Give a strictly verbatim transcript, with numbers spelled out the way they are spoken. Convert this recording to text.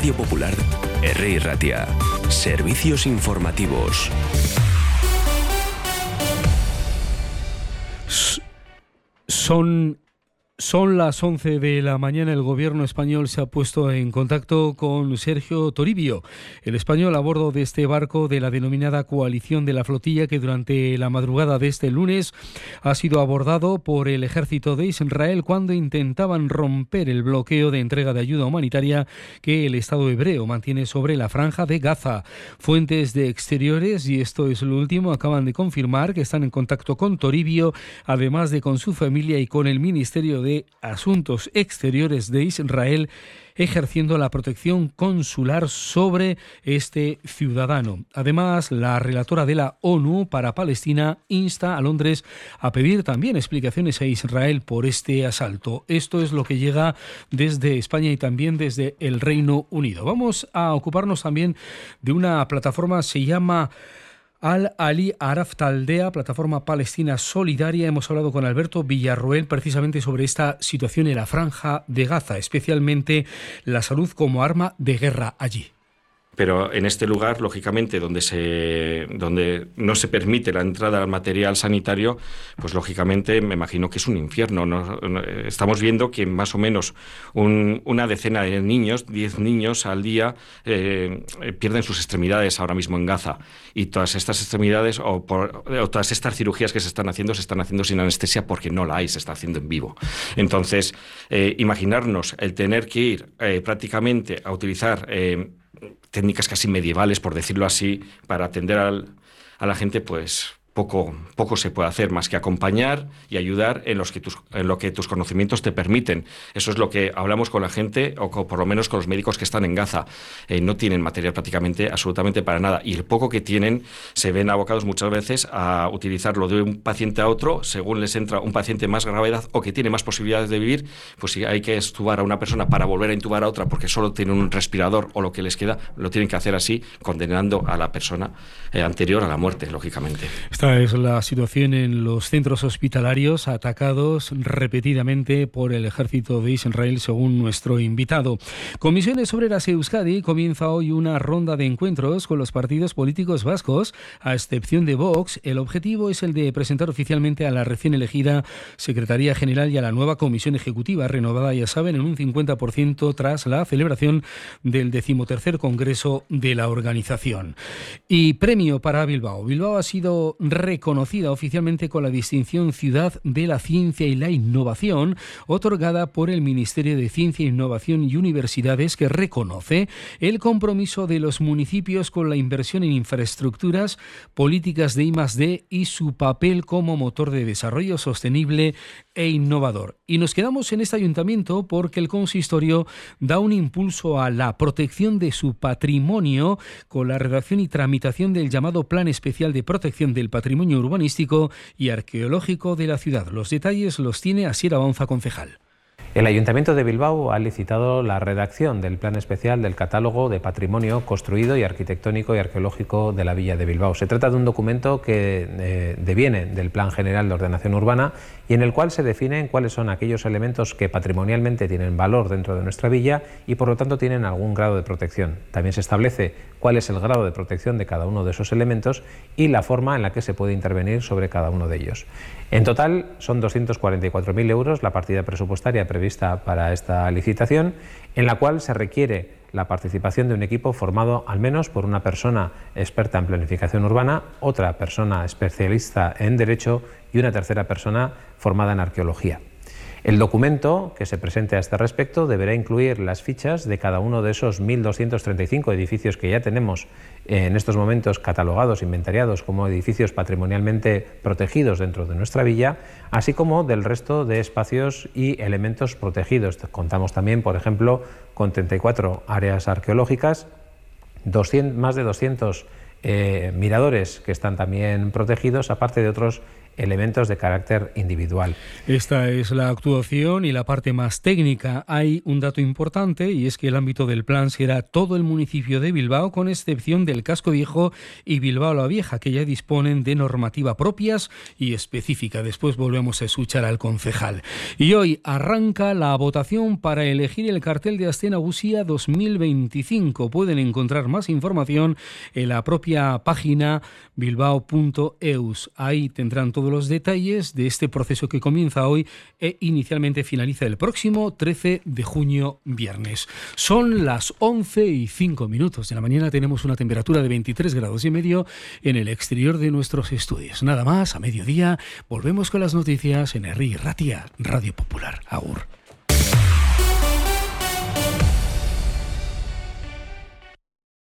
Radio Popular, R I Ratia. Servicios informativos. Son... Son las once de la mañana. El gobierno español se ha puesto en contacto con Sergio Toribio, el español a bordo de este barco de la denominada Coalición de la Flotilla, que durante la madrugada de este lunes ha sido abordado por el ejército de Israel cuando intentaban romper el bloqueo de entrega de ayuda humanitaria que el Estado hebreo mantiene sobre la franja de Gaza. Fuentes de exteriores, y esto es lo último, acaban de confirmar que están en contacto con Toribio, además de con su familia y con el Ministerio de Asuntos Exteriores de Israel, ejerciendo la protección consular sobre este ciudadano. Además, la relatora de la ONU para Palestina insta a Londres a pedir también explicaciones a Israel por este asalto. Esto es lo que llega desde España y también desde el Reino Unido. Vamos a ocuparnos también de una plataforma, se llama Al-Ali Araf Taldea, plataforma palestina solidaria. Hemos hablado con Alberto Villarroel precisamente sobre esta situación en la franja de Gaza, especialmente la salud como arma de guerra allí. Pero en este lugar, lógicamente, donde se donde no se permite la entrada al material sanitario, pues lógicamente me imagino que es un infierno, ¿no? Estamos viendo que más o menos un, una decena de niños, diez niños al día, eh, pierden sus extremidades ahora mismo en Gaza. Y todas estas extremidades o, por, o todas estas cirugías que se están haciendo, se están haciendo sin anestesia porque no la hay, se está haciendo en vivo. Entonces, eh, imaginarnos el tener que ir eh, prácticamente a utilizar Eh, técnicas casi medievales, por decirlo así, para atender al, a la gente, pues poco, poco se puede hacer más que acompañar y ayudar en, los que tus, en lo que tus conocimientos te permiten. Eso es lo que hablamos con la gente, o con, por lo menos con los médicos que están en Gaza. Eh, no tienen material prácticamente, absolutamente para nada. Y el poco que tienen se ven abocados muchas veces a utilizarlo de un paciente a otro, según les entra un paciente más gravedad o que tiene más posibilidades de vivir, pues si hay que extubar a una persona para volver a intubar a otra porque solo tiene un respirador o lo que les queda, lo tienen que hacer así, condenando a la persona eh, anterior a la muerte, lógicamente. Esta es la situación en los centros hospitalarios atacados repetidamente por el ejército de Israel, según nuestro invitado. Comisiones Obreras Euskadi comienza hoy una ronda de encuentros con los partidos políticos vascos, a excepción de Vox. El objetivo es el de presentar oficialmente a la recién elegida Secretaría General y a la nueva Comisión Ejecutiva, renovada, ya saben, en un cincuenta por ciento tras la celebración del decimotercer Congreso de la organización. Y premio para Bilbao. Bilbao ha sido reconocida oficialmente con la distinción Ciudad de la Ciencia y la Innovación, otorgada por el Ministerio de Ciencia, Innovación y Universidades, que reconoce el compromiso de los municipios con la inversión en infraestructuras, políticas de I más D y su papel como motor de desarrollo sostenible e innovador. Y nos quedamos en este ayuntamiento porque el consistorio da un impulso a la protección de su patrimonio con la redacción y tramitación del llamado Plan Especial de Protección del Patrimonio Urbanístico y Arqueológico de la ciudad. Los detalles los tiene Asier Abaunza, concejal. El Ayuntamiento de Bilbao ha licitado la redacción del Plan Especial del Catálogo de Patrimonio Construido y Arquitectónico y Arqueológico de la Villa de Bilbao. Se trata de un documento que eh, deviene del Plan General de Ordenación Urbana y en el cual se definen cuáles son aquellos elementos que patrimonialmente tienen valor dentro de nuestra villa y por lo tanto tienen algún grado de protección. También se establece cuál es el grado de protección de cada uno de esos elementos y la forma en la que se puede intervenir sobre cada uno de ellos. En total son doscientos cuarenta y cuatro mil euros la partida presupuestaria prevista para esta licitación, en la cual se requiere la participación de un equipo formado al menos por una persona experta en planificación urbana, otra persona especialista en Derecho y una tercera persona formada en Arqueología. El documento que se presente a este respecto deberá incluir las fichas de cada uno de esos mil doscientos treinta y cinco edificios que ya tenemos en estos momentos catalogados, inventariados como edificios patrimonialmente protegidos dentro de nuestra villa, así como del resto de espacios y elementos protegidos. Contamos también, por ejemplo, con treinta y cuatro áreas arqueológicas, doscientos, más de doscientos eh, miradores que están también protegidos, aparte de otros elementos de carácter individual. Esta es la actuación y la parte más técnica. Hay un dato importante y es que el ámbito del plan será todo el municipio de Bilbao, con excepción del Casco Viejo y Bilbao la Vieja, que ya disponen de normativa propias y específica. Después volvemos a escuchar al concejal. Y hoy arranca la votación para elegir el cartel de Aste Nagusia dos mil veinticinco. Pueden encontrar más información en la propia página bilbao punto eus. Ahí tendrán todos los detalles de este proceso que comienza hoy e inicialmente finaliza el próximo trece de junio, viernes. Son las once y cinco minutos de la mañana. Tenemos una temperatura de veintitrés grados y medio en el exterior de nuestros estudios. Nada más, a mediodía volvemos con las noticias en Herri Ratia, Radio Popular. Agur.